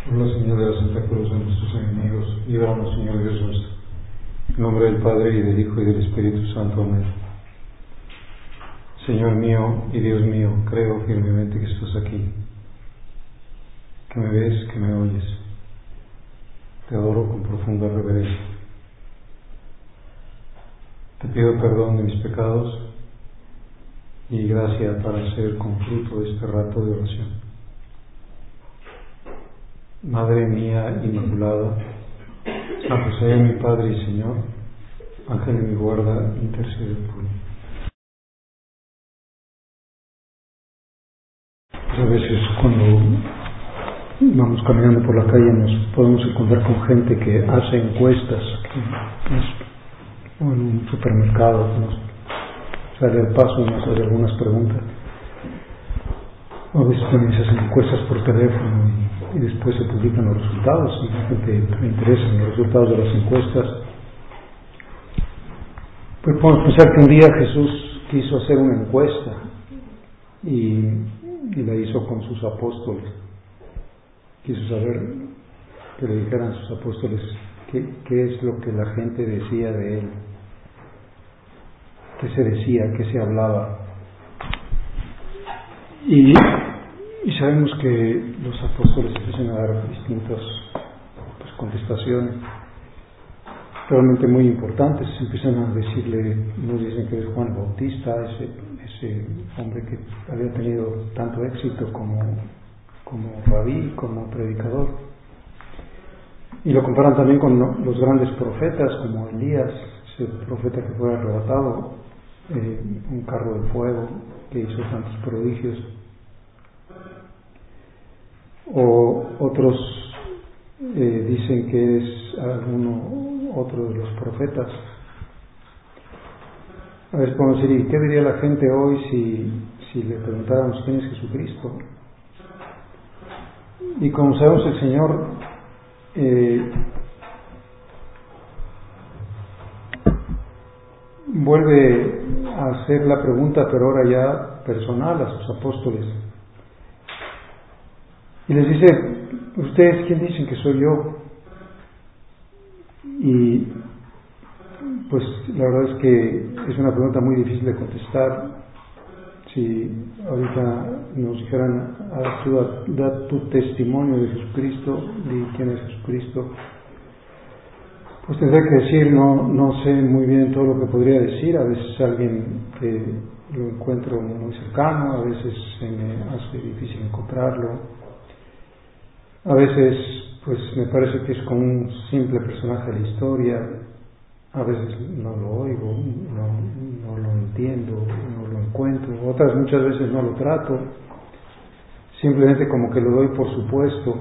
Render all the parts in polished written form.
Por la señal de la Santa Cruz de nuestros enemigos, líbranos, Señor Dios nuestro. En nombre del Padre, y del Hijo, y del Espíritu Santo. Amén. Señor mío y Dios mío, creo firmemente que estás aquí, que me ves, que me oyes. Te adoro con profunda reverencia. Te pido perdón de mis pecados y gracia para hacer con fruto este rato de oración. Madre mía inmaculada, San José, mi Padre y Señor, Ángel de mi guarda, intercede por mí. A veces cuando vamos caminando por la calle nos podemos encontrar con gente que hace encuestas, o en un supermercado, nos sale al paso y nos hace algunas preguntas. A veces también se hacen encuestas por teléfono y después se publican los resultados, y a la gente le interesan los resultados de las encuestas. Pues podemos pensar que un día Jesús quiso hacer una encuesta y la hizo con sus apóstoles. Quiso saber que le dijeran a sus apóstoles qué es lo que la gente decía de él, qué se decía, qué se hablaba. Y sabemos que los apóstoles empiezan a dar distintas contestaciones realmente muy importantes. Empiezan a decirle, nos dicen que es Juan el Bautista, ese hombre que había tenido tanto éxito como rabí, como predicador. Y lo comparan también con los grandes profetas como Elías, ese profeta que fue arrebatado, un carro de fuego que hizo tantos prodigios. O otros dicen que es otro de los profetas. A ver, podemos decir, ¿y qué diría la gente hoy si le preguntáramos quién es Jesucristo? Y como sabemos, el Señor vuelve a hacer la pregunta, pero ahora ya personal, a sus apóstoles. Y les dice, ¿ustedes quién dicen que soy yo? Y pues la verdad es que es una pregunta muy difícil de contestar. Si ahorita nos dijeran, da tu testimonio de Jesucristo, di quién es Jesucristo, pues tendré que decir, no sé muy bien todo lo que podría decir. A veces alguien que lo encuentro muy cercano, a veces se me hace difícil encontrarlo. A veces, pues me parece que es como un simple personaje de la historia. A veces no lo oigo, no lo entiendo, no lo encuentro. Muchas veces no lo trato. Simplemente como que lo doy por supuesto.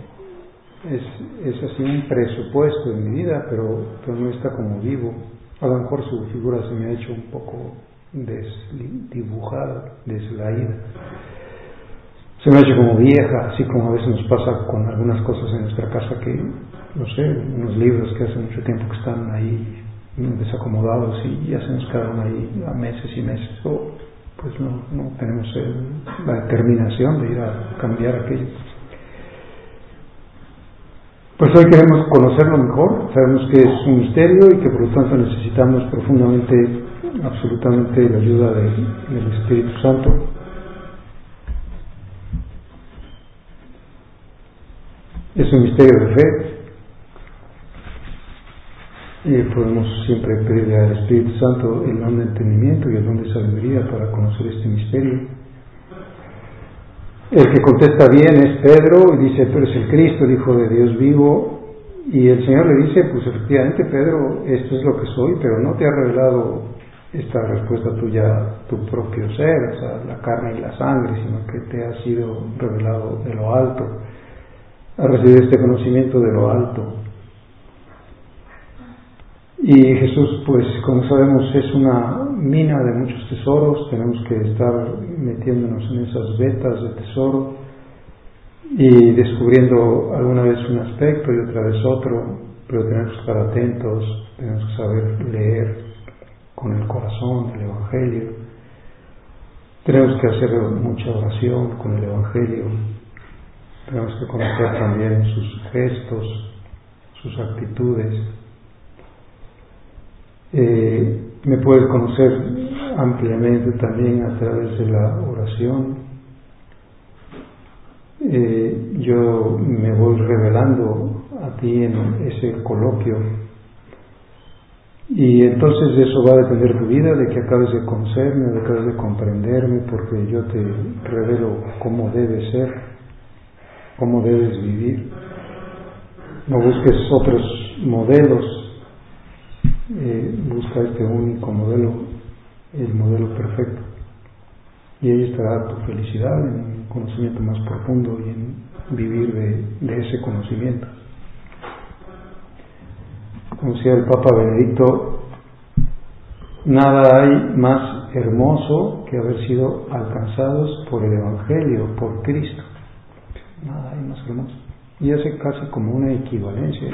Es así un presupuesto de mi vida, pero no está como vivo. A lo mejor su figura se me ha hecho un poco desdibujada, deslaída. Se me ha hecho como vieja, así como a veces nos pasa con algunas cosas en nuestra casa que, no sé, unos libros que hace mucho tiempo que están ahí desacomodados y ya se nos quedaron ahí a meses y meses, o pues no tenemos la determinación de ir a cambiar aquello. Pues hoy queremos conocerlo mejor, sabemos que es un misterio y que por lo tanto necesitamos profundamente, absolutamente la ayuda del Espíritu Santo. Es un misterio de fe y podemos siempre pedirle al Espíritu Santo el don de entendimiento y el don de sabiduría para conocer este misterio. El que contesta bien es Pedro y dice, tú eres el Cristo, el Hijo de Dios vivo, y el Señor le dice, pues efectivamente Pedro, esto es lo que soy, pero no te ha revelado esta respuesta tuya tu propio ser, o sea, la carne y la sangre, sino que te ha sido revelado de lo alto. A recibir este conocimiento de lo alto. Y Jesús, pues como sabemos, es una mina de muchos tesoros. Tenemos que estar metiéndonos en esas vetas de tesoro y descubriendo alguna vez un aspecto y otra vez otro, pero tenemos que estar atentos, tenemos que saber leer con el corazón el Evangelio, tenemos que hacer mucha oración con el Evangelio. tenemos que conocer también sus gestos, sus actitudes. Me puedes conocer ampliamente también a través de la oración. Yo me voy revelando a ti en ese coloquio, y entonces de eso va a depender tu vida, de que acabes de conocerme, de que acabes de comprenderme, porque yo te revelo cómo debes ser, cómo debes vivir. No busques otros modelos, busca este único modelo, el modelo perfecto, y ahí estará tu felicidad, en un conocimiento más profundo y en vivir de ese conocimiento. Como decía el Papa Benedicto, nada hay más hermoso que haber sido alcanzados por el Evangelio, por Cristo. Nada hay más hermoso. Y hace casi como una equivalencia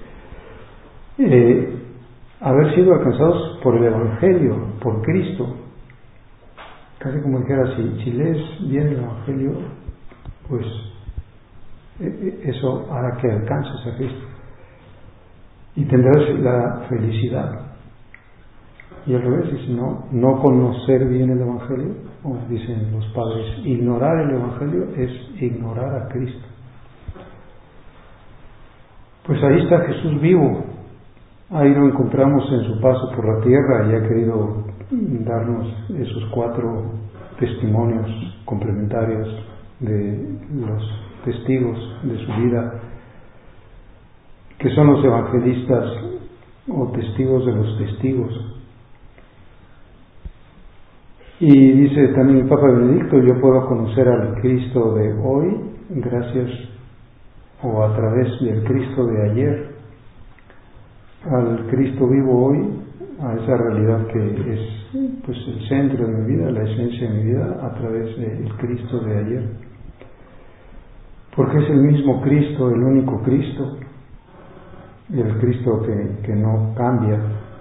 haber sido alcanzados por el Evangelio, por Cristo. Casi como dijera, si lees bien el Evangelio, pues eso hará que alcances a Cristo y tendrás la felicidad. Y al revés, si no conocer bien el Evangelio, como dicen los padres, ignorar el Evangelio es ignorar a Cristo. Pues ahí está Jesús vivo, ahí lo encontramos en su paso por la tierra, y ha querido darnos esos 4 testimonios complementarios de los testigos de su vida, que son los evangelistas o testigos de los testigos. Y dice también el Papa Benedicto, yo puedo conocer al Cristo de hoy gracias o a través del Cristo de ayer, al Cristo vivo hoy, a esa realidad que es pues el centro de mi vida, la esencia de mi vida, a través del Cristo de ayer, porque es el mismo Cristo, el único Cristo, el Cristo que no cambia.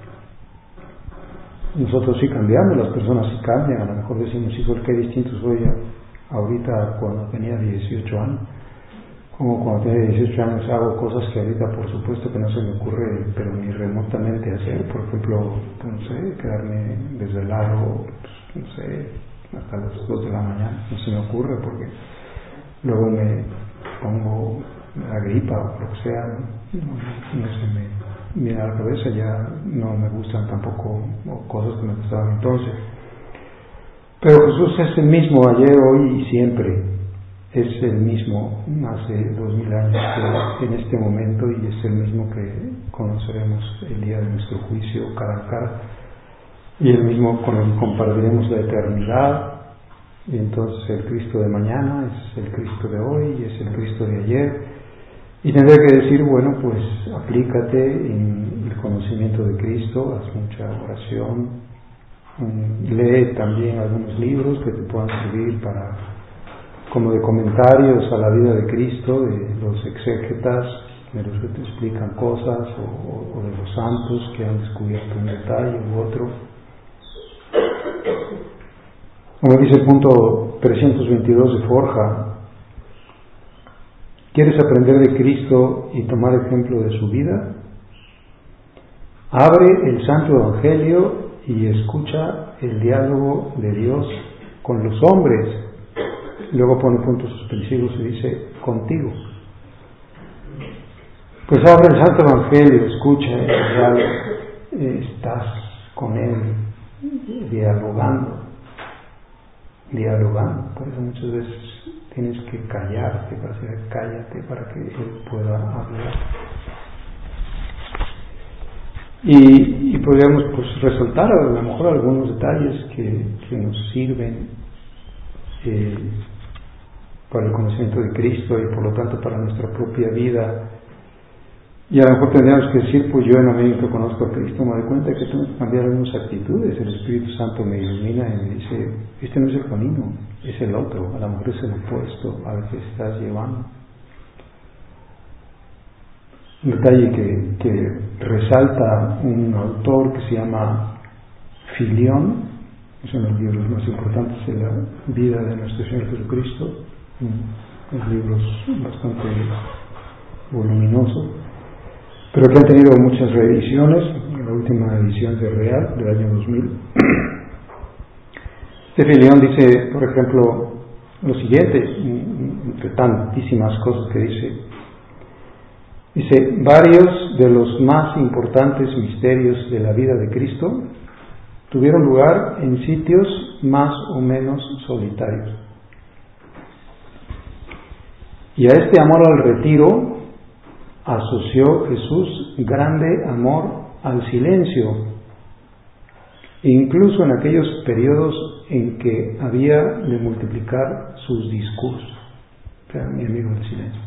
Nosotros sí cambiamos, las personas sí cambian. A lo mejor decimos, hijo, qué distinto soy ahorita cuando tenía 18 años. Como cuando tenía 18 años hago cosas que ahorita por supuesto que no se me ocurre, pero ni remotamente hacer. Por ejemplo, no sé, quedarme desvelado, pues, no sé, hasta las 2 de la mañana. No se me ocurre porque luego me pongo la gripa o lo que sea, no se me viene a la cabeza, ya no me gustan tampoco cosas que me gustaban entonces. Pero Jesús es el mismo ayer, hoy y siempre. Es el mismo hace 2000 años que en este momento, y es el mismo que conoceremos el día de nuestro juicio cara a cara, y el mismo con el que compartiremos la eternidad. Y entonces el Cristo de mañana es el Cristo de hoy y es el Cristo de ayer. Y tendré que decir, bueno, pues aplícate en el conocimiento de Cristo, haz mucha oración, lee también algunos libros que te puedan servir como de comentarios a la vida de Cristo, de los exégetas, de los que te explican cosas, o de los santos que han descubierto un detalle u otro. Como dice el punto 322 de Forja, ¿quieres aprender de Cristo y tomar ejemplo de su vida? Abre el Santo Evangelio y escucha el diálogo de Dios con los hombres. Luego pone puntos suspensivos y dice, contigo. Pues abre el Santo Evangelio, escucha el diálogo, estás con Él dialogando. Por eso muchas veces tienes que callarte, para decir cállate, para que Él pueda hablar. Y podríamos pues resaltar a lo mejor algunos detalles que nos sirven para el conocimiento de Cristo y por lo tanto para nuestra propia vida. Y a lo mejor tendríamos que decir, pues yo en la medida que conozco a Cristo me doy cuenta que tengo que cambiar algunas actitudes. El Espíritu Santo me ilumina y me dice, este no es el camino, es el otro, a lo mejor es el opuesto al que estás llevando. Un detalle que resalta un autor que se llama Filión, es uno de los libros más importantes de la vida de nuestro Señor Jesucristo, un libros bastante voluminosos, pero que han tenido muchas reediciones. La última edición de Real del año 2000. León dice, por ejemplo, lo siguiente, entre tantísimas cosas que dice, varios de los más importantes misterios de la vida de Cristo tuvieron lugar en sitios más o menos solitarios. Y a este amor al retiro asoció Jesús grande amor al silencio, incluso en aquellos periodos en que había de multiplicar sus discursos. Era mi amigo del silencio.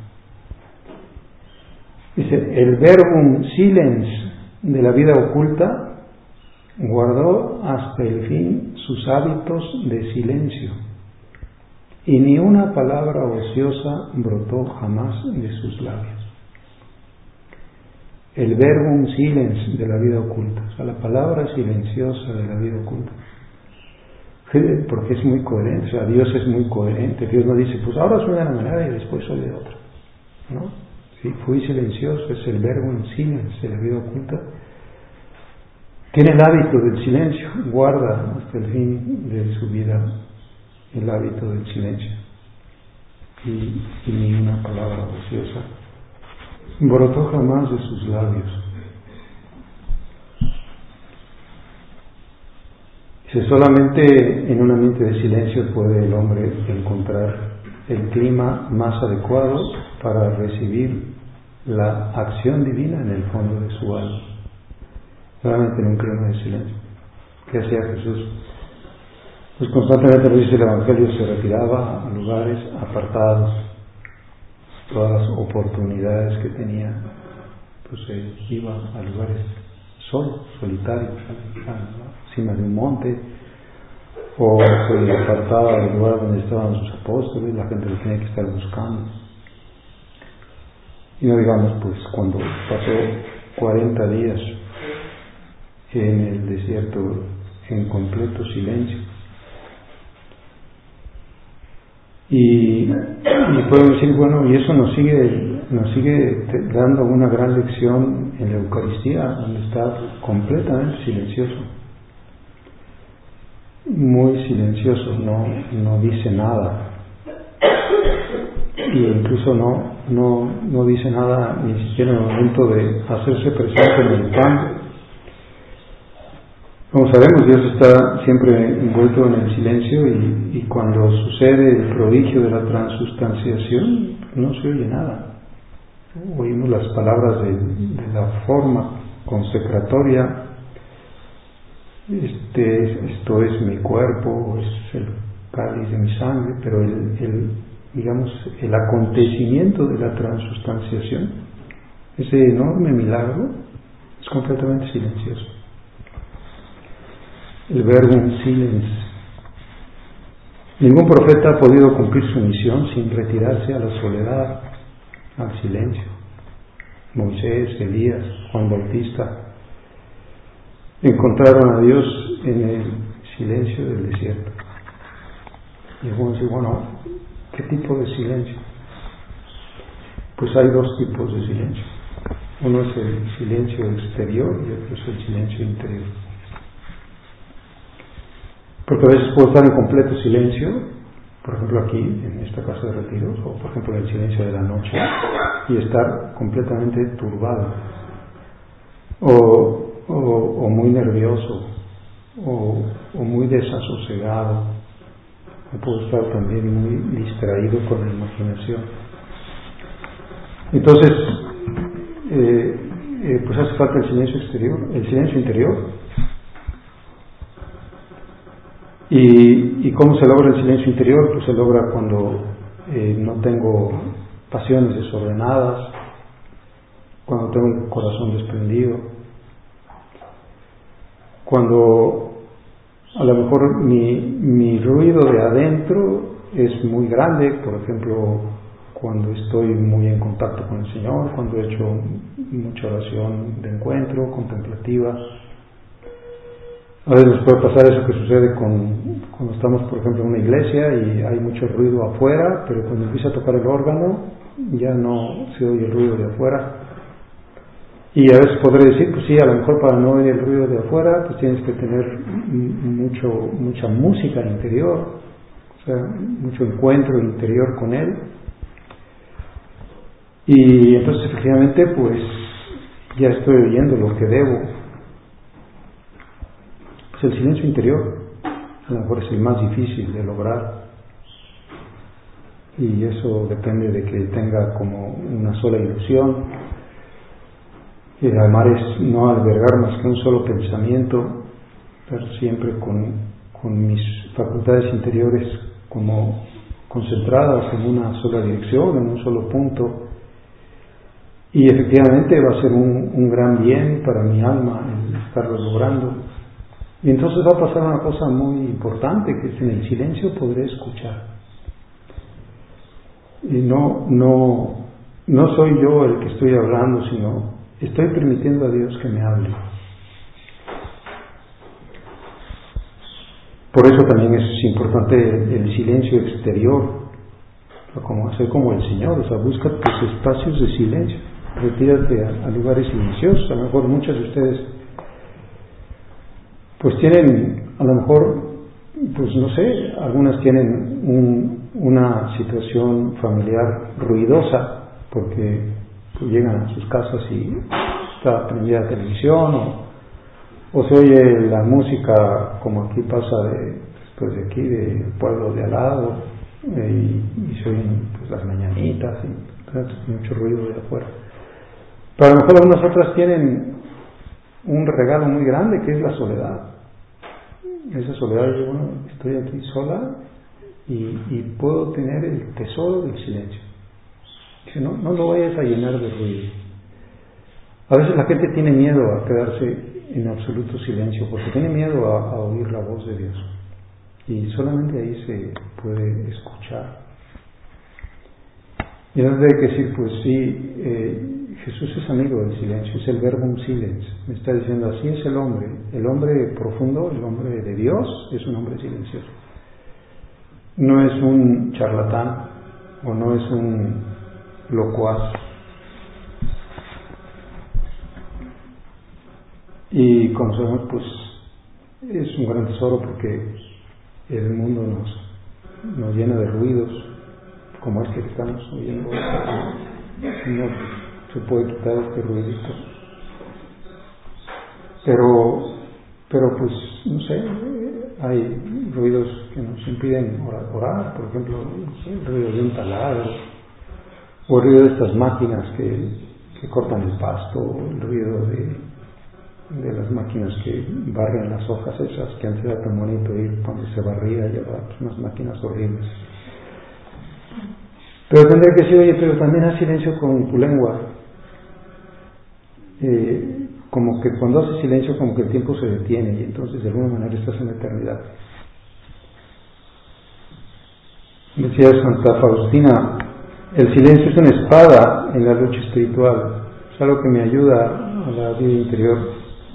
Dice, el verbum silens de la vida oculta guardó hasta el fin sus hábitos de silencio, y ni una palabra ociosa brotó jamás de sus labios. El verbum silens de la vida oculta, o sea, la palabra silenciosa de la vida oculta, porque es muy coherente, o sea, Dios es muy coherente. Dios no dice, pues ahora soy de una manera y después soy de otra, ¿no? Sí, fui silencioso, es el verbum silens de la vida oculta. Tiene el hábito del silencio, guarda hasta el fin de su vida el hábito del silencio, y ni una palabra ociosa brotó jamás de sus labios. Dice, solamente en un ambiente de silencio puede el hombre encontrar el clima más adecuado para recibir la acción divina en el fondo de su alma. Solamente en un clima de silencio. ¿Qué hacía Jesús? Pues constantemente, lo dice el Evangelio, se retiraba a lugares apartados. Todas las oportunidades que tenía, pues iba a lugares solos, solitarios, a la cima de un monte, o se apartaba del lugar donde estaban sus apóstoles, la gente lo tenía que estar buscando. Y no digamos, pues, cuando pasó 40 días en el desierto en completo silencio. Y puedo decir, bueno, y eso nos sigue dando una gran lección en la Eucaristía, donde está completamente silencioso, muy silencioso, no dice nada, y incluso no dice nada ni siquiera en el momento de hacerse presente en el pan. Como sabemos, Dios está siempre envuelto en el silencio, y cuando sucede el prodigio de la transustanciación, no se oye nada. Oímos las palabras de la forma consecratoria, esto es mi cuerpo, es el cáliz de mi sangre, pero el acontecimiento de la transustanciación, ese enorme milagro, es completamente silencioso. El verbum silens. Ningún profeta ha podido cumplir su misión sin retirarse a la soledad, al silencio. Moisés, Elías, Juan Bautista encontraron a Dios en el silencio del desierto. Y vamos a decir, bueno, ¿qué tipo de silencio? Pues hay dos tipos de silencio. Uno es el silencio exterior y otro es el silencio interior. Porque a veces puedo estar en completo silencio, por ejemplo aquí en esta casa de retiros, o por ejemplo en el silencio de la noche, y estar completamente turbado, o muy nervioso, o muy desasosegado. Puedo estar también muy distraído con la imaginación. Entonces, pues hace falta el silencio exterior, el silencio interior. ¿Y cómo se logra el silencio interior? Pues se logra cuando no tengo pasiones desordenadas, cuando tengo el corazón desprendido, cuando a lo mejor mi ruido de adentro es muy grande, por ejemplo, cuando estoy muy en contacto con el Señor, cuando he hecho mucha oración de encuentro, contemplativa. A veces nos puede pasar eso que sucede cuando estamos, por ejemplo, en una iglesia y hay mucho ruido afuera, pero cuando empieza a tocar el órgano ya no se oye el ruido de afuera. Y a veces podré decir, pues sí, a lo mejor para no oír el ruido de afuera, pues tienes que tener mucha música interior, o sea, mucho encuentro interior con Él. Y entonces efectivamente pues ya estoy oyendo lo que debo. Pues el silencio interior a lo mejor es el más difícil de lograr, y eso depende de que tenga como una sola ilusión, y además es no albergar más que un solo pensamiento, pero siempre con mis facultades interiores como concentradas en una sola dirección, en un solo punto. Y efectivamente va a ser un gran bien para mi alma el estarlo logrando. Y entonces va a pasar una cosa muy importante, que es en el silencio podré escuchar. Y no soy yo el que estoy hablando, sino estoy permitiendo a Dios que me hable. Por eso también es importante el silencio exterior, hacer como el Señor, o sea, busca tus espacios de silencio, retírate a lugares silenciosos. A lo mejor muchos de ustedes pues tienen, a lo mejor, pues no sé, algunas tienen una situación familiar ruidosa, porque pues, llegan a sus casas y está prendida la televisión, o se oye la música como aquí pasa después de aquí, del pueblo de al lado, y se oyen pues, las mañanitas y mucho ruido de afuera. Pero a lo mejor algunas otras tienen un regalo muy grande, que es la soledad. Esa soledad, yo estoy aquí sola y puedo tener el tesoro del silencio. Dice, no lo vayas a llenar de ruido. A veces la gente tiene miedo a quedarse en absoluto silencio, porque tiene miedo a oír la voz de Dios. Y solamente ahí se puede escuchar. Y entonces hay que decir, pues sí, Jesús es amigo del silencio, es el verbum silens. Me está diciendo, así es el hombre profundo, el hombre de Dios, es un hombre silencioso. No es un charlatán o no es un locuaz. Y como sabemos, pues es un gran tesoro, porque el mundo nos llena de ruidos, como este que estamos oyendo. No se puede quitar este ruidito. Pero pues, no sé, hay ruidos que nos impiden orar, por ejemplo, el ruido de un taladro, o el ruido de estas máquinas que cortan el pasto, el ruido de las máquinas que barren las hojas esas, que antes era tan bonito ir cuando se barría, y ahora pues unas máquinas horribles. Pero tendría que decir, oye, pero también haz silencio con tu lengua. Como que cuando haces silencio, como que el tiempo se detiene, y entonces de alguna manera estás en la eternidad. Decía Santa Faustina, el silencio es una espada en la lucha espiritual, es algo que me ayuda a la vida interior.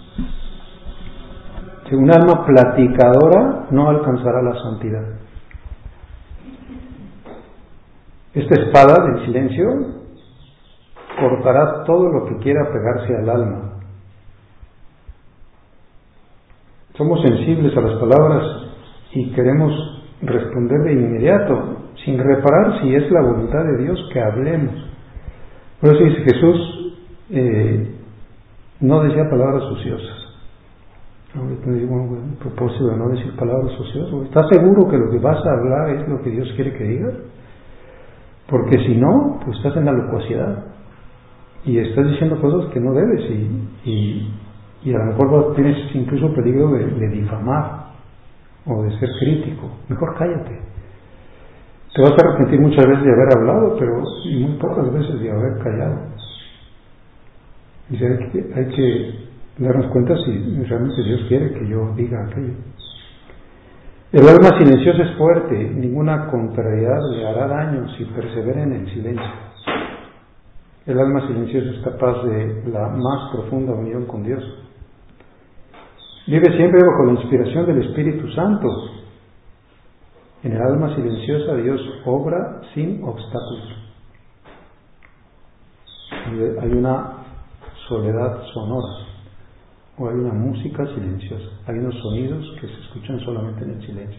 Si un alma platicadora no alcanzará la santidad. Esta espada del silencio cortará todo lo que quiera pegarse al alma. Somos sensibles a las palabras y queremos responder de inmediato, sin reparar si es la voluntad de Dios que hablemos. Por eso dice Jesús, no decía palabras ociosas. Ahorita digo, a propósito de no decir palabras ociosas, ¿estás seguro que lo que vas a hablar es lo que Dios quiere que digas? Porque si no, pues estás en la locuacidad y estás diciendo cosas que no debes, y a lo mejor tienes incluso peligro de difamar o de ser crítico. Mejor cállate. Te vas a arrepentir muchas veces de haber hablado, pero muy pocas veces de haber callado. Y hay que darnos cuenta si realmente Dios quiere que yo diga aquello. El alma silenciosa es fuerte, ninguna contrariedad le hará daño si persevera en el silencio. El alma silenciosa es capaz de la más profunda unión con Dios. Vive siempre bajo la inspiración del Espíritu Santo. En el alma silenciosa Dios obra sin obstáculos. Hay una soledad sonora, o hay una música silenciosa, hay unos sonidos que se escuchan solamente en el silencio.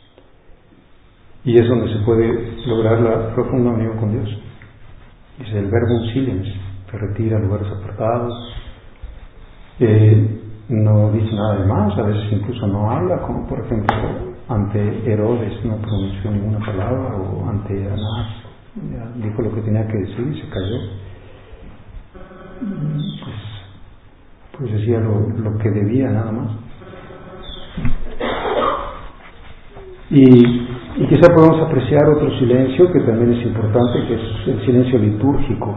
Y es donde se puede lograr la profunda unión con Dios. Dice el verbum silens, se retira a lugares apartados, no dice nada de más, a veces incluso no habla, como por ejemplo ante Herodes no pronunció ninguna palabra, o ante Anás dijo lo que tenía que decir y se calló. Pues decía lo que debía nada más. Y quizá podemos apreciar otro silencio que también es importante, que es el silencio litúrgico.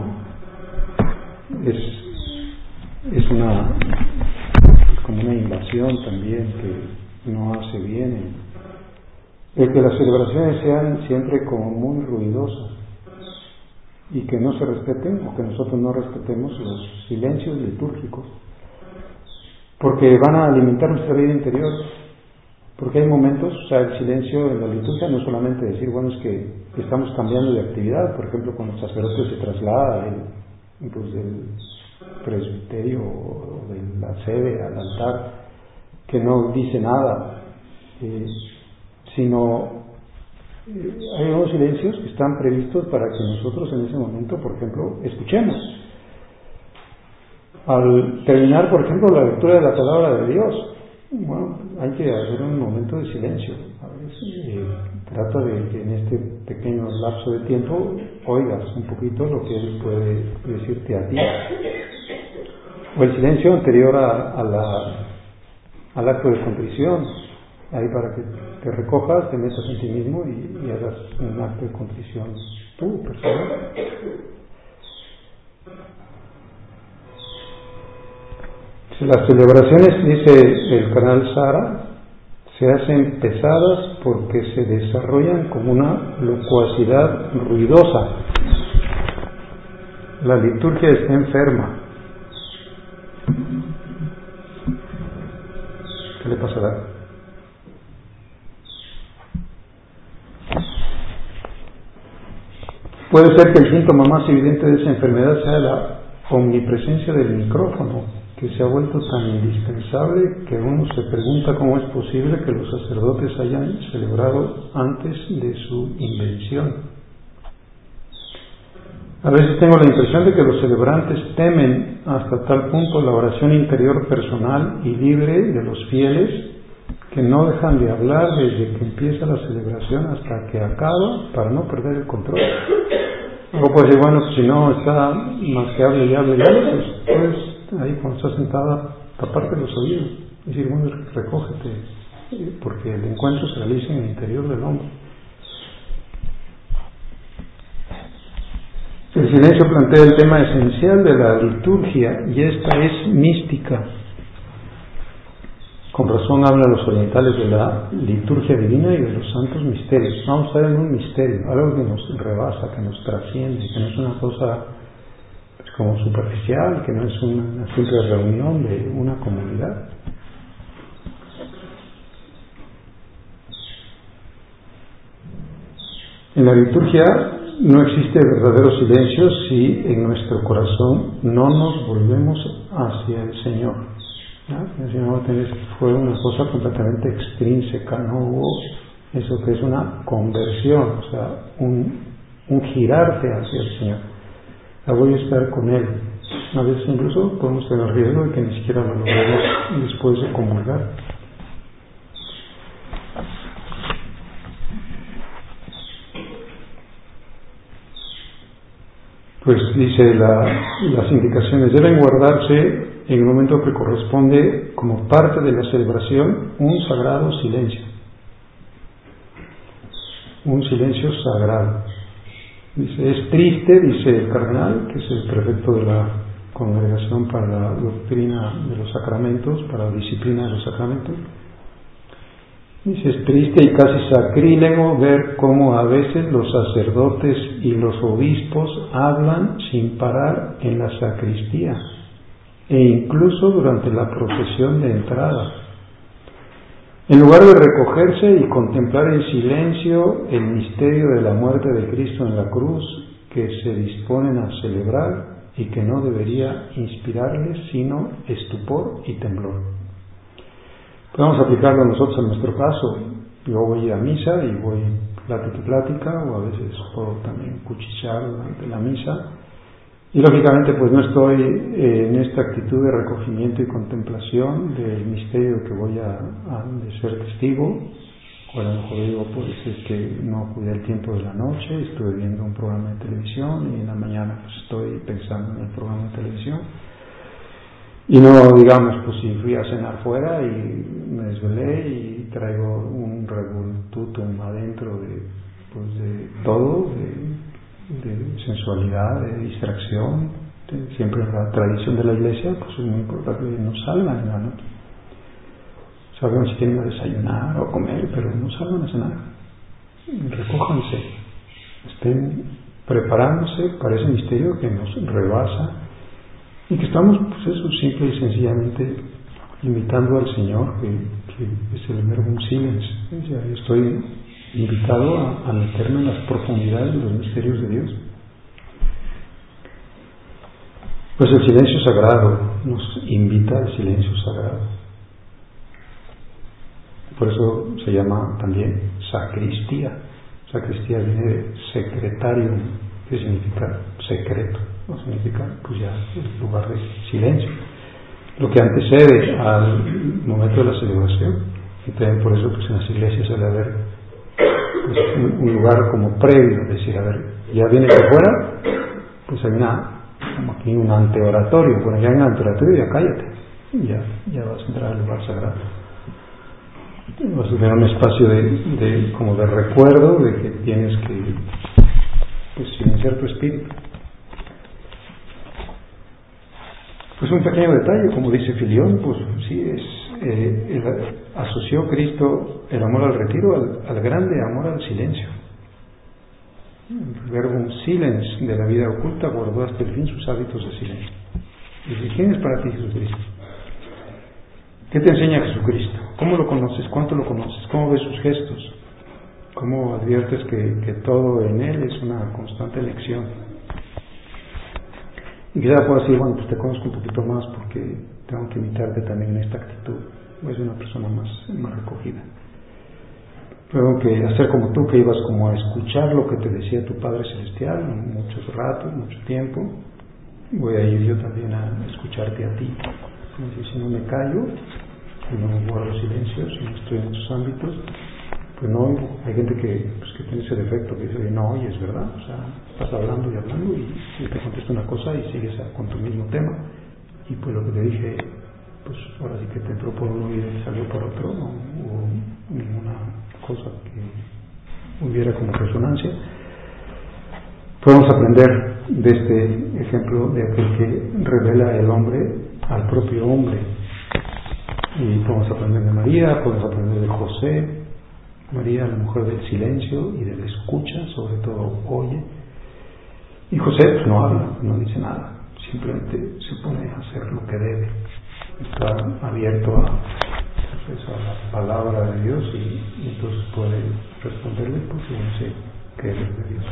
Es como una invasión también que no hace bien. El que las celebraciones sean siempre como muy ruidosas y que no se respeten, o que nosotros no respetemos los silencios litúrgicos, porque van a alimentar nuestra vida interior. Porque hay momentos, o sea, el silencio en la liturgia no es solamente decir, bueno, es que estamos cambiando de actividad. Por ejemplo, cuando el sacerdote se traslada del presbiterio o de la sede al altar, que no dice nada, sino hay unos silencios que están previstos para que nosotros en ese momento, por ejemplo, escuchemos. Al terminar, por ejemplo, la lectura de la palabra de Dios, bueno, hay que hacer un momento de silencio. A veces trata de que en este pequeño lapso de tiempo oigas un poquito lo que Él puede decirte a ti. O el silencio anterior al acto de contrición, ahí para que te recojas, te metas en ti mismo y hagas un acto de contrición tú, personal. Las celebraciones, dice el cardenal Sara, se hacen pesadas porque se desarrollan como una locuacidad ruidosa. La liturgia está enferma. ¿Qué le pasará? Puede ser que el síntoma más evidente de esa enfermedad sea la omnipresencia del micrófono, que se ha vuelto tan indispensable que uno se pregunta cómo es posible que los sacerdotes hayan celebrado antes de su invención. A veces tengo la impresión de que los celebrantes temen hasta tal punto la oración interior personal y libre de los fieles, que no dejan de hablar desde que empieza la celebración hasta que acaba, para no perder el control. Luego puede decir, bueno, si no está más que hable y hable, pues ahí cuando estás sentada, taparte los oídos, y decir, bueno, recógete, porque el encuentro se realiza en el interior del hombre. El silencio plantea el tema esencial de la liturgia, y esta es mística. Con razón hablan los orientales de la liturgia divina y de los santos misterios. Vamos a estar en un misterio, algo que nos rebasa, que nos trasciende, que no es una cosa como superficial, que no es una simple reunión de una comunidad. En la liturgia no existe verdadero silencio si en nuestro corazón no nos volvemos hacia el Señor. El Señor fue una cosa completamente extrínseca, no hubo eso que es una conversión, o sea, un girarte hacia el Señor. Voy a estar con Él. A veces incluso podemos tener riesgo de que ni siquiera lo logremos después de comulgar. Pues dice las indicaciones deben guardarse en el momento que corresponde como parte de la celebración un sagrado silencio. Un silencio sagrado. Dice, es triste, dice el cardenal, que es el prefecto de la Congregación para la Doctrina de los Sacramentos, para la Disciplina de los Sacramentos. Dice, es triste y casi sacrílego ver cómo a veces los sacerdotes y los obispos hablan sin parar en la sacristía e incluso durante la procesión de entrada. En lugar de recogerse y contemplar en silencio el misterio de la muerte de Cristo en la cruz, que se disponen a celebrar y que no debería inspirarles sino estupor y temblor. Podemos aplicarlo nosotros en nuestro caso. Yo voy a misa y voy plática y plática, o a veces puedo también cuchichear durante la misa. Y lógicamente pues no estoy en esta actitud de recogimiento y contemplación del misterio que voy a de ser testigo. O a lo mejor digo, pues es que no cuidé el tiempo de la noche, estuve viendo un programa de televisión y en la mañana pues estoy pensando en el programa de televisión. Y no, digamos, pues si fui a cenar fuera y me desvelé y traigo un revoltutum adentro de todo, de sensualidad, de distracción. Siempre en la tradición de la iglesia, pues es muy importante que no salgan en la noche. Saben si quieren desayunar o comer, pero no salgan a cenar. Recójanse, estén preparándose para ese misterio que nos rebasa y que estamos, pues eso, simple y sencillamente invitando al Señor, que es el verbum silens. Ya estoy invitado a meterme en las profundidades de los misterios de Dios. Pues el silencio sagrado nos invita al silencio sagrado. Por eso se llama también sacristía. Sacristía viene de secretarium, que significa secreto, no significa pues ya el lugar de silencio, lo que antecede al momento de la celebración. Y también por eso pues en las iglesias suele haber pues, un lugar como previo, es decir, a ver, ya viene de fuera, pues hay como aquí un anteoratorio. Bueno, ya en el anteoratorio ya cállate, ya vas a entrar al lugar sagrado. Vas a tener un espacio como de recuerdo de que tienes que pues silenciar tu espíritu. Pues un pequeño detalle, como dice Filión, pues sí, asoció Cristo el amor al retiro al grande amor al silencio. El verbum silens de la vida oculta guardó hasta el fin sus hábitos de silencio. Dice, ¿quién es para ti Jesucristo? ¿Qué te enseña Jesucristo? ¿Cómo lo conoces? ¿Cuánto lo conoces? ¿Cómo ves sus gestos? ¿Cómo adviertes que todo en Él es una constante lección? Y quizá puedo decir, bueno, pues te conozco un poquito más porque tengo que imitarte también en esta actitud. Es una persona más recogida. Tengo que hacer como tú, que ibas como a escuchar lo que te decía tu Padre Celestial muchos ratos, mucho tiempo. Voy a ir yo también a escucharte a ti. Entonces, si no me callo, si no guardo silencio, si no estoy en estos ámbitos, pues no oigo. Hay gente que tiene ese defecto, que dice, no oyes, ¿verdad? O sea, estás hablando y te contesto una cosa y sigues con tu mismo tema. Y pues lo que te dije, pues ahora sí que te entró por uno y te salió por otro, no hubo ninguna cosa que hubiera como resonancia. Podemos aprender de este ejemplo de aquel que revela el hombre al propio hombre. Y podemos aprender de María, podemos aprender de José. María, la mujer del silencio y de la escucha, sobre todo oye. Y José pues no habla, no dice nada, simplemente se pone a hacer lo que debe. Está abierto a la palabra de Dios y entonces puede responderle porque no sé qué es de Dios.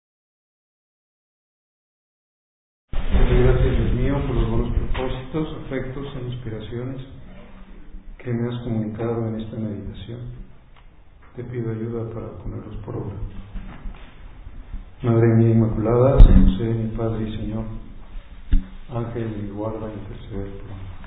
Gracias, Dios mío, por los buenos propósitos, afectos e inspiraciones que me has comunicado en esta meditación. Te pido ayuda para ponerlos por obra. Madre mía Inmaculada, San José, mi Padre y Señor, Ángel de mi guarda, intercede por mí.